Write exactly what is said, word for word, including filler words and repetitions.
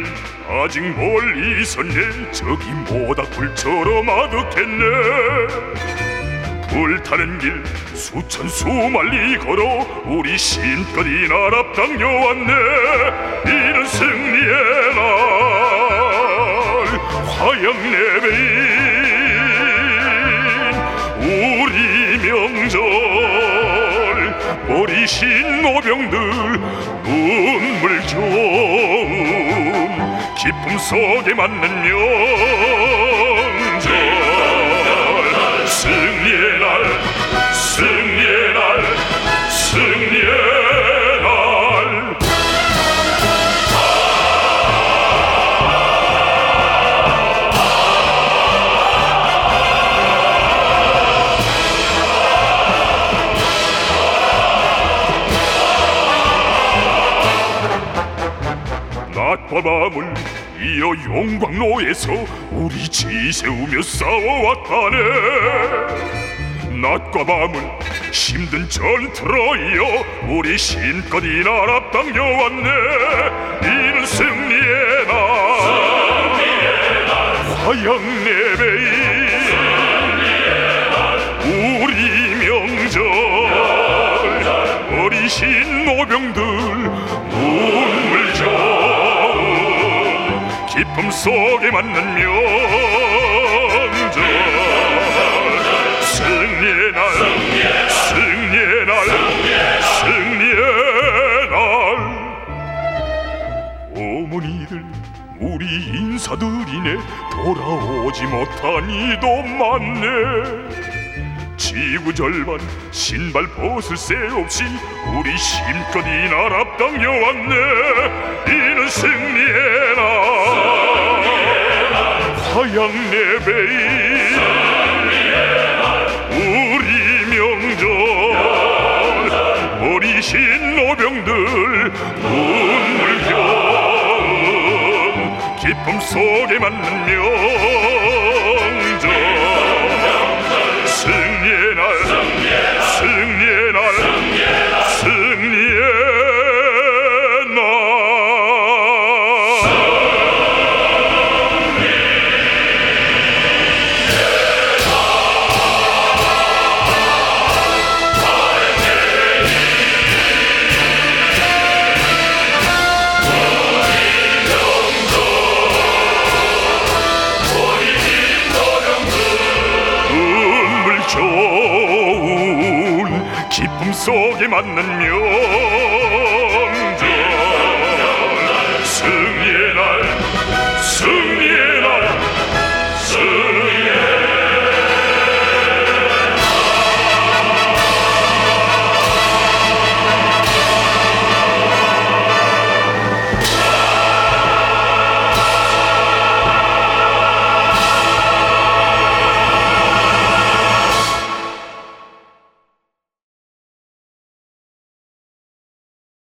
아직 멀리 있었네. 저기 모닥불처럼 아득했네. 불타는 길 수천 수만리 걸어 우리 신껏 이 나라 당겨왔네. 이는 승리의 날 화양레베인 우리 명절. 버리신 노병들 눈물 겨움 기쁨 속에 맞는 명절. 승리의 날 승리의 날 승리의 날. 낮과 밤을 이어 용광로에서 우리 지새우며 싸워왔다네. 낮과 밤을 힘든 전투로 이어 우리 신껏 이 나라 당겨왔네. 이는 승리의 날 화양레베인 우리 명절. 어리신 노병들 눈물 겨움 기쁨 속에 맞는 명절. 승리의 날 승리의 날 승리의 날. 어머니들 우리 인사드리네. 돌아오지 못한 이도 많네. 지구 절반 신발 벗을 새 없이 우리 힘껏 이 나라 당겨왔네. 이는 승리의 날 화양레베인 우리 명절. 어리신 노병들 눈물 겨움 기쁨 속에 맞는 명절. 승리의 날 승리의 날 승리의 날. 기쁨 속에 맞는 명절. 승리의 날 승